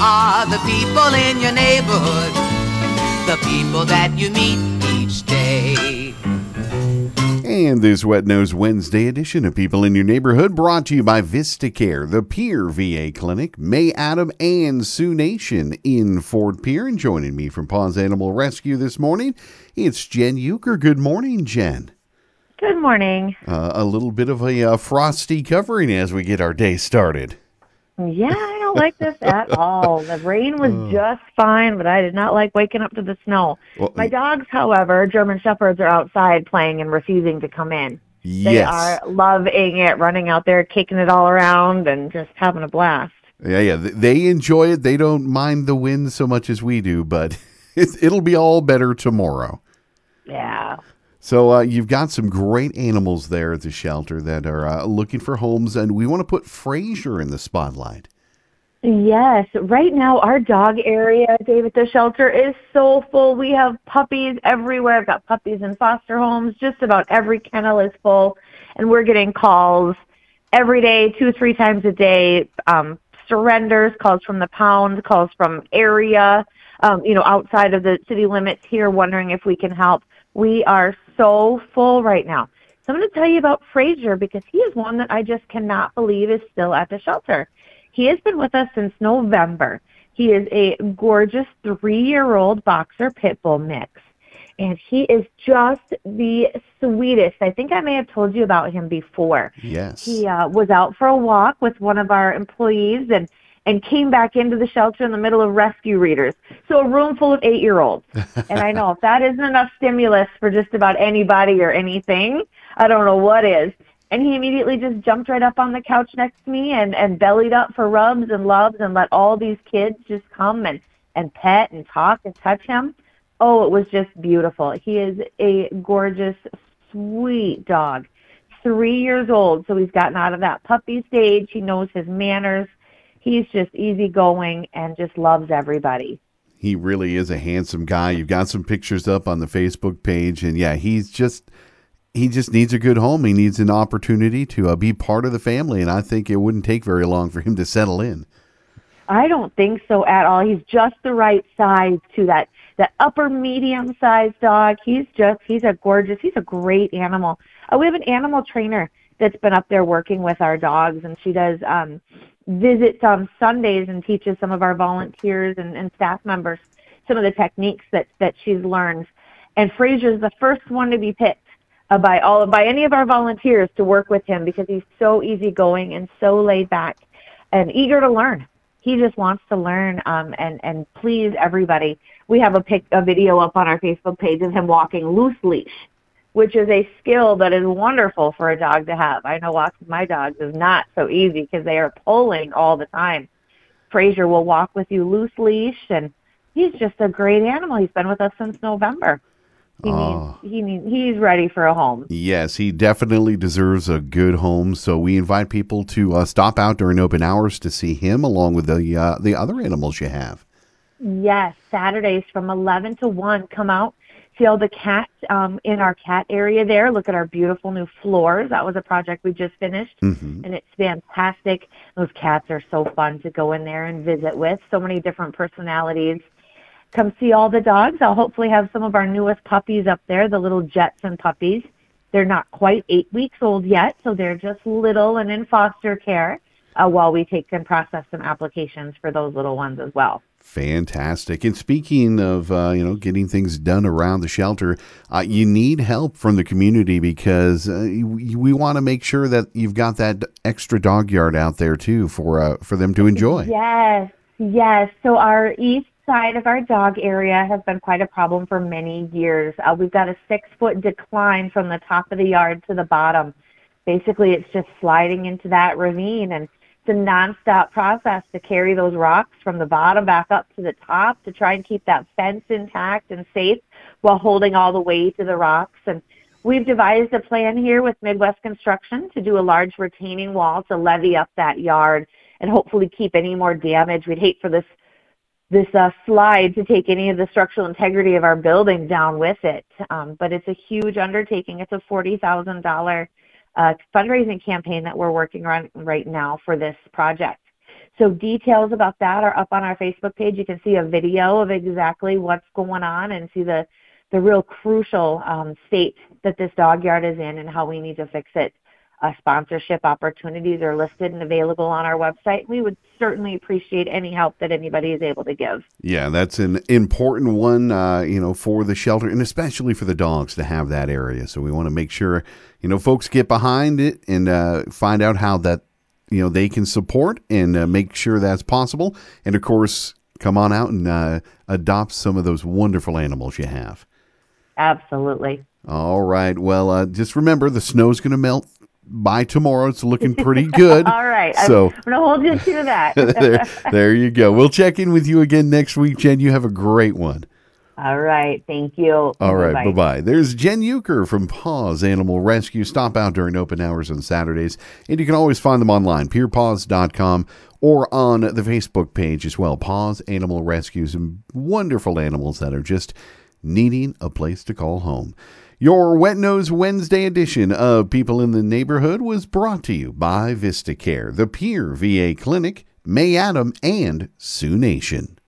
are the people in your neighborhood, the people that you meet each day. And this Wet Nose Wednesday edition of People in Your Neighborhood brought to you by VistaCare, the Pierre VA Clinic, May Adam and Sioux Nation in Fort Pierre. And joining me from Paws Animal Rescue this morning, it's Jen Euchre. Good morning, Jen. Good morning. A little bit of a frosty covering as we get our day started. Yeah, I don't like this at all. The rain was just fine, but I did not like waking up to the snow. Well, My dogs, however, German Shepherds, are outside playing and refusing to come in. They yes. are loving it, running out there, kicking it all around, and just having a blast. Yeah. They enjoy it. They don't mind the wind so much as we do, but it'll be all better tomorrow. Yeah. So you've got some great animals there at the shelter that are looking for homes, and we want to put Fraser in the spotlight. Yes. Right now, our dog area, Dave, at the shelter is so full. We have puppies everywhere. I've got puppies in foster homes. Just about every kennel is full, and we're getting calls every day, 2-3 times a day, surrenders, calls from the pound, calls from area, outside of the city limits here, wondering if we can help. We are so full right now. So I'm going to tell you about Fraser because he is one that I just cannot believe is still at the shelter. He has been with us since November. He is a gorgeous 3-year-old boxer pit bull mix, and he is just the sweetest. I think I may have told you about him before. Yes. He was out for a walk with one of our employees and came back into the shelter in the middle of rescue readers. So a room full of 8-year-olds. And I know if that isn't enough stimulus for just about anybody or anything, I don't know what is. And he immediately just jumped right up on the couch next to me and bellied up for rubs and loves and let all these kids just come and pet and talk and touch him. Oh, it was just beautiful. He is a gorgeous, sweet dog. 3 years old, so he's gotten out of that puppy stage. He knows his manners. He's just easygoing and just loves everybody. He really is a handsome guy. You've got some pictures up on the Facebook page, and yeah, he just needs a good home. He needs an opportunity to be part of the family, and I think it wouldn't take very long for him to settle in. I don't think so at all. He's just the right size to that upper medium sized dog. He's a great animal. We have an animal trainer that's been up there working with our dogs, and she does visits on Sundays and teaches some of our volunteers and staff members some of the techniques that she's learned. And Fraser's the first one to be picked by any of our volunteers to work with him because he's so easygoing and so laid back and eager to learn. He just wants to learn and please everybody. We have a video up on our Facebook page of him walking loose leash, which is a skill that is wonderful for a dog to have. I know walking my dogs is not so easy because they are pulling all the time. Fraser will walk with you loose leash, and he's just a great animal. He's been with us since November. He's ready for a home. Yes, he definitely deserves a good home. So we invite people to stop out during open hours to see him along with the other animals you have. Yes, Saturdays from 11 to 1. Come out. See all the cats in our cat area there. Look at our beautiful new floors. That was a project we just finished, and it's fantastic. Those cats are so fun to go in there and visit with. So many different personalities. Come see all the dogs. I'll hopefully have some of our newest puppies up there, the little Jetson puppies. They're not quite 8 weeks old yet, so they're just little and in foster care while we take and process some applications for those little ones as well. Fantastic. And speaking of, getting things done around the shelter, you need help from the community because we want to make sure that you've got that extra dog yard out there too for them to enjoy. Yes. So our east side of our dog area has been quite a problem for many years. We've got a 6-foot decline from the top of the yard to the bottom. Basically, it's just sliding into that ravine, and it's a nonstop process to carry those rocks from the bottom back up to the top to try and keep that fence intact and safe while holding all the weight to the rocks. And we've devised a plan here with Midwest Construction to do a large retaining wall to levee up that yard and hopefully keep any more damage. We'd hate for this slide to take any of the structural integrity of our building down with it. But it's a huge undertaking. It's a $40,000 fundraising campaign that we're working on right now for this project. So details about that are up on our Facebook page. You can see a video of exactly what's going on and see the real crucial state that this dog yard is in and how we need to fix it. Sponsorship opportunities are listed and available on our website. We would certainly appreciate any help that anybody is able to give. Yeah, that's an important one, for the shelter and especially for the dogs to have that area. So we want to make sure, folks get behind it and find out how that, they can support and make sure that's possible. And, of course, come on out and adopt some of those wonderful animals you have. Absolutely. All right. Well, just remember the snow's going to melt by tomorrow. It's looking pretty good. All right. So I'm going to hold you to that. there you go. We'll check in with you again next week, Jen. You have a great one. All right. Thank you. All right. Bye-bye. There's Jen Euchre from Paws Animal Rescue. Stop out during open hours on Saturdays. And you can always find them online, purepaws.com, or on the Facebook page as well. Paws Animal Rescue. Some wonderful animals that are just needing a place to call home. Your Wet Nose Wednesday edition of People in the Neighborhood was brought to you by VistaCare, the Pierre VA Clinic, May Adam, and Sioux Nation.